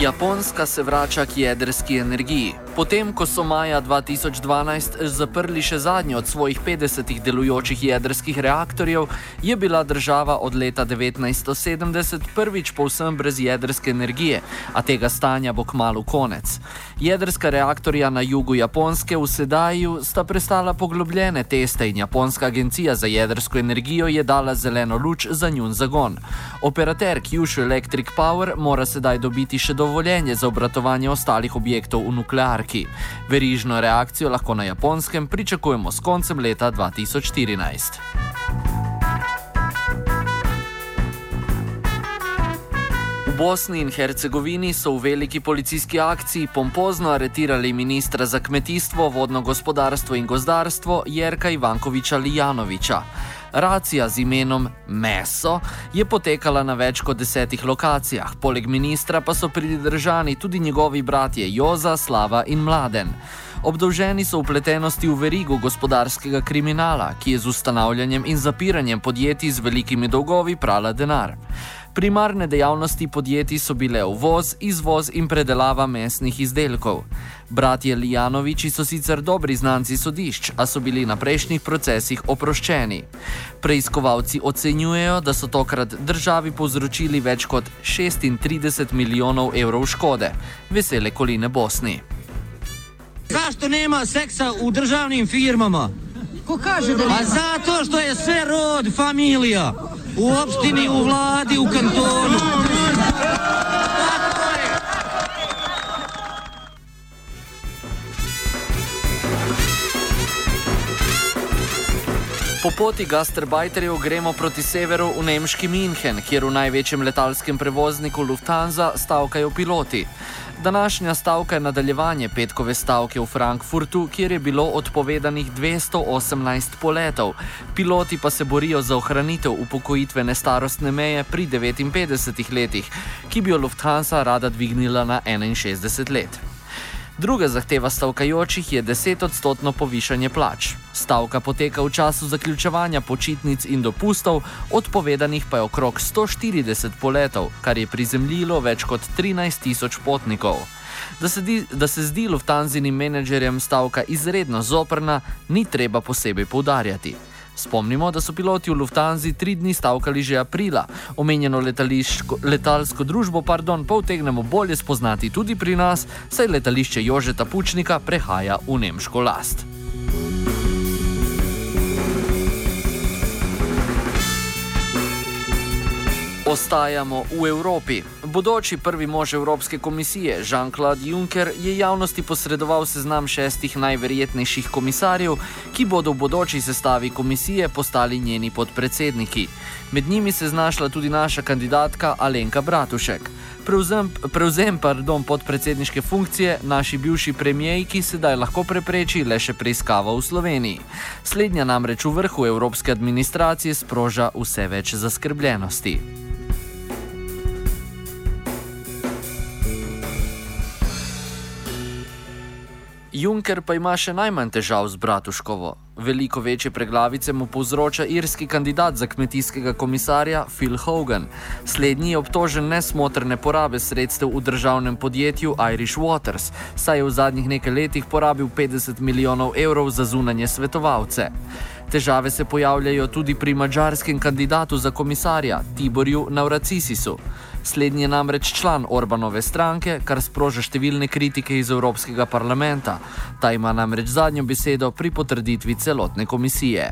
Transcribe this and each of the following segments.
Japonska se vrača k jedrski energiji. Potem, ko so maja 2012 zaprli še zadnji od svojih 50 delujočih jedrskih reaktorjev, je bila država od leta 1970 prvič povsem brez jedrske energije, a tega stanja bo kmalu konec. Jedrska reaktorja na jugu Japonske v Sedaju sta prestala poglobljene teste in Japonska agencija za jedrsko energijo je dala zeleno luč za njun zagon. Operater Kyushu Electric Power mora sedaj dobiti še dovoljenje za obratovanje ostalih objektov v nuklearki. Verižno reakcijo lahko na Japonskem pričakujemo s koncem leta 2014. V Bosni in Hercegovini so v veliki policijski akciji pompozno aretirali ministra za kmetijstvo, vodno gospodarstvo in gozdarstvo Jerka Ivankovića Lijanovića. Racija z imenom Meso je potekala na več kot 10 lokacijah, poleg ministra pa so pridržani tudi njegovi bratje Joza, Slava in Mladen. Obdolženi so vpletenosti v verigo gospodarskega kriminala, ki je z ustanavljanjem in zapiranjem podjetij z velikimi dolgovi prala denar. Primarne dejavnosti podjetij so bile uvoz, izvoz in predelava mesnih izdelkov. Bratje Lijanovići so sicer dobri znanci sodišč, a so bili na prejšnjih procesih oproščeni. Preiskovalci ocenjujejo, da so tokrat državi povzročili več kot 36 milijonov evrov škode. Vesele koline Bosni. Zašto nema seksa u državnim firmama? Ko kaže da A zato što je sve rod, familija. U opštini, u vladi, u kantonu. Po poti gastarbajterjev gremo proti severu v nemški München, kjer v največjem letalskem prevozniku Lufthansa stavkajo piloti. Današnja stavka je nadaljevanje petkove stavke v Frankfurtu, kjer je bilo odpovedanih 218 poletov. Piloti pa se borijo za ohranitev upokojitvene starostne meje pri 59 letih, ki bi jo Lufthansa rada dvignila na 61 let. Druga zahteva stavkajočih je 10% povišanje plač. Stavka poteka v času zaključevanja počitnic in dopustov, odpovedanih pa je okrog 140 poletov, kar je prizemljilo več kot 13.000 potnikov. Da se zdi Lufthansinim menedžerjem stavka izredno zoprna, ni treba posebej poudarjati. Spomnimo, da so piloti v Lufthansi 3 dni stavkali že aprila. Omenjeno letalsko družbo pa utegnemo bolje spoznati tudi pri nas, saj letališče Jožeta Pučnika prehaja v nemško last. Ostajamo v Evropi. Bodoči prvi mož Evropske komisije Jean-Claude Juncker je javnosti posredoval seznam 6 najverjetnejših komisarjev, ki bodo v bodoči sestavi komisije postali njeni podpredsedniki. Med njimi se je znašla tudi naša kandidatka Alenka Bratušek. Prevzem podpredsedniške funkcije naši bivši premijejki sedaj lahko prepreči le še preiskava v Sloveniji. Slednja namreč v vrhu evropske administracije sproža vse več zaskrbljenosti. Juncker pa ima še najmanj težav z Bratuškovo. Veliko večje preglavice mu povzroča irski kandidat za kmetijskega komisarja Phil Hogan. Slednji je obtožen nesmotrne porabe sredstev v državnem podjetju Irish Waters, saj je v zadnjih nekaj letih porabil 50 milijonov evrov za zunanje svetovalce. Težave se pojavljajo tudi pri madžarskem kandidatu za komisarja Tiborju Navracisisu. Slednji je namreč član Orbanove stranke, kar sproža številne kritike iz Evropskega parlamenta. Ta ima namreč zadnjo besedo pri potrditvi celotne komisije.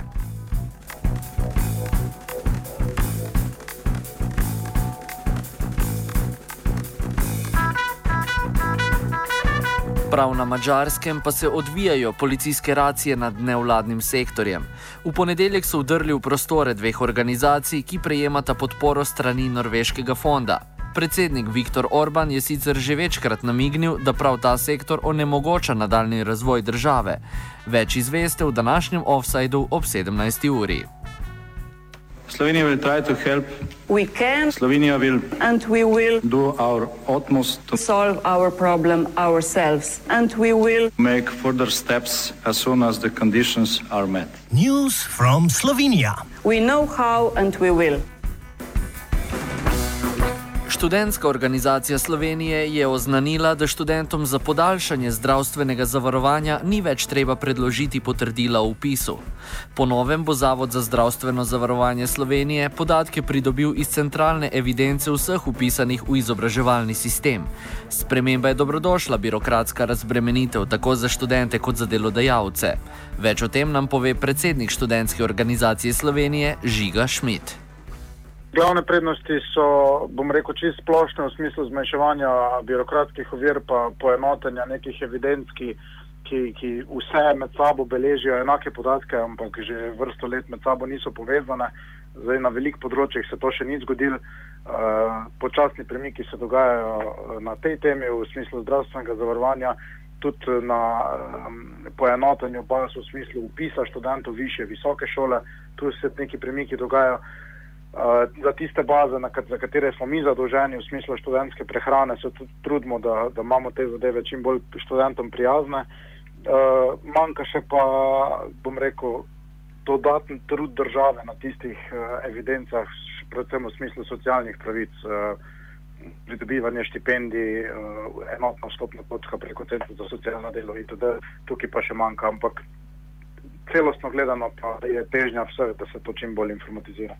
Prav na Madžarskem pa se odvijajo policijske racije nad nevladnim sektorjem. V ponedeljek so vdrli v prostore 2 organizacij, ki prejemata podporo strani norveškega fonda. Predsednik Viktor Orban je sicer že večkrat namignil, da prav ta sektor onemogoča nadaljni razvoj države. Več izveste v današnjem offsideu ob 17. uri. Slovenia will try to help. We can. Slovenia will. And we will. Do our utmost to solve our problem ourselves. And we will. Make further steps as soon as the conditions are met. News from Slovenia. We know how and we will. Študentska organizacija Slovenije je oznanila, da študentom za podaljšanje zdravstvenega zavarovanja ni več treba predložiti potrdila o vpisu. Po novem bo Zavod za zdravstveno zavarovanje Slovenije podatke pridobil iz centralne evidence vseh vpisanih v izobraževalni sistem. Sprememba je dobrodošla birokratska razbremenitev tako za študente kot za delodajalce. Več o tem nam pove predsednik Študentske organizacije Slovenije Žiga Šmit. Glavne prednosti so, bom rekel, čisto splošne v smislu zmanjševanja birokratskih ovir pa poenotenja nekih evidenc, ki vse med sabo beležijo enake podatke, ampak že vrsto let med sabo niso povezane. Zdaj na velikih področjih se to še ni zgodilo. Počasni premiki se dogajajo na tej temi v smislu zdravstvenega zavarovanja, tudi na poenotenju baz v smislu vpisa študentov višje, visoke šole, tu se neki premiki dogajajo. Za tiste baze, za katere smo mi zadolženi v smislu študentske prehrane, se tudi trudimo, da imamo te zadeve čim bolj študentom prijazne. Manjka še pa, bom rekel, dodaten trud države na tistih evidencah, predvsem v smislu socialnih pravic, pridobivanje štipendij, enotna vstopna točka preko centra za socialno delo itd. Tukaj pa še manjka, ampak celostno gledano pa je težnja vseh, da se to čim bolj informatizira.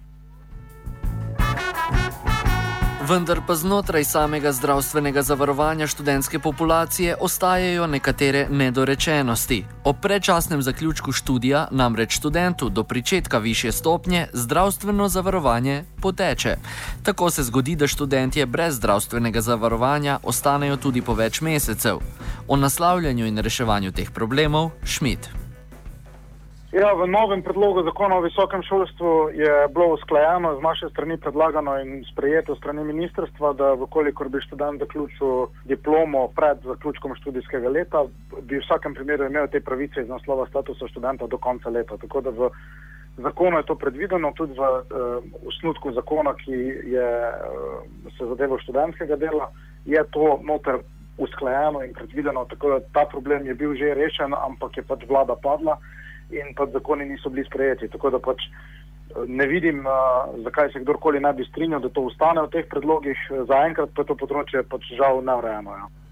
Vendar pa znotraj samega zdravstvenega zavarovanja študentske populacije ostajajo nekatere nedorečenosti. Ob predčasnem zaključku študija namreč študentu do pričetka višje stopnje zdravstveno zavarovanje poteče. Tako se zgodi, da študentje brez zdravstvenega zavarovanja ostanejo tudi po več mesecev. O naslavljanju in reševanju teh problemov Šmit. Ja, v novem predlogu zakona o visokem šolstvu je bilo usklajeno, z naše strani predlagano in sprejeto strani ministrstva, da vkolikor bi študent zaključil diplomo pred zaključkom študijskega leta, bi v vsakem primeru imel te pravice iz naslova statusa študenta do konca leta. Tako da v zakonu je to predvideno, tudi v osnutku zakona, ki je se zadeval študentskega dela, je to noter usklajeno in predvideno, tako da ta problem je bil že rešen, ampak je pač vlada padla in pač zakoni niso bili sprejeti. Tako da pač ne vidim, zakaj se kdorkoli ne bi strinjal, da to ostane v teh predlogih. Zaenkrat pa to področje pač žal neurejeno. Ja.